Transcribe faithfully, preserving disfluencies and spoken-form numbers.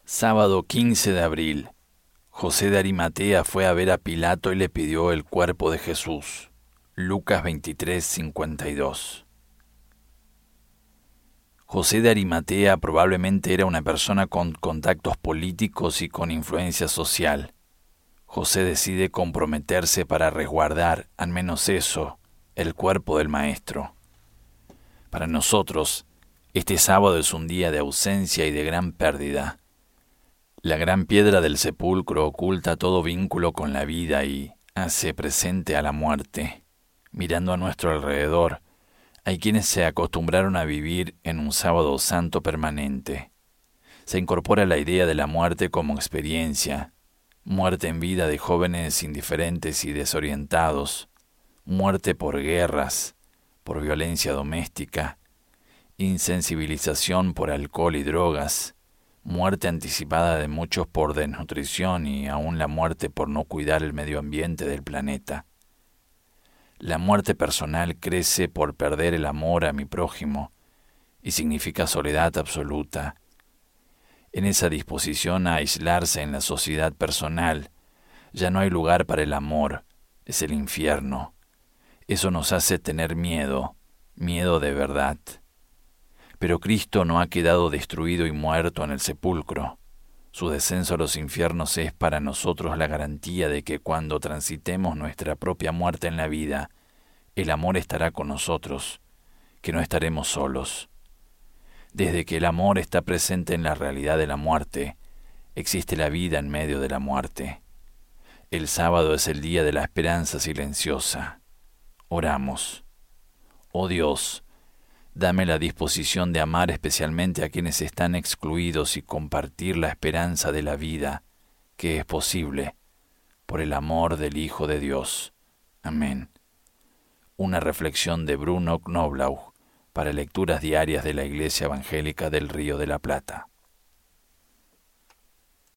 Sábado quince de abril. José de Arimatea fue a ver a Pilato y le pidió el cuerpo de Jesús. Lucas veintitrés, cincuenta y dos. José de Arimatea probablemente era una persona con contactos políticos y con influencia social. José decide comprometerse para resguardar, al menos eso, el cuerpo del Maestro. Para nosotros, este sábado es un día de ausencia y de gran pérdida. La gran piedra del sepulcro oculta todo vínculo con la vida y hace presente a la muerte. Mirando a nuestro alrededor, hay quienes se acostumbraron a vivir en un sábado santo permanente. Se incorpora la idea de la muerte como experiencia, muerte en vida de jóvenes indiferentes y desorientados, muerte por guerras, por violencia doméstica, insensibilización por alcohol y drogas, muerte anticipada de muchos por desnutrición y aún la muerte por no cuidar el medio ambiente del planeta. La muerte personal crece por perder el amor a mi prójimo y significa soledad absoluta. En esa disposición a aislarse en la sociedad personal, ya no hay lugar para el amor, es el infierno. Eso nos hace tener miedo, miedo de verdad. Pero Cristo no ha quedado destruido y muerto en el sepulcro. Su descenso a los infiernos es para nosotros la garantía de que cuando transitemos nuestra propia muerte en la vida, el amor estará con nosotros, que no estaremos solos. Desde que el amor está presente en la realidad de la muerte, existe la vida en medio de la muerte. El sábado es el día de la esperanza silenciosa. Oramos. Oh Dios, dame la disposición de amar especialmente a quienes están excluidos y compartir la esperanza de la vida, que es posible, por el amor del Hijo de Dios. Amén. Una reflexión de Bruno Knoblau para lecturas diarias de la Iglesia Evangélica del Río de la Plata.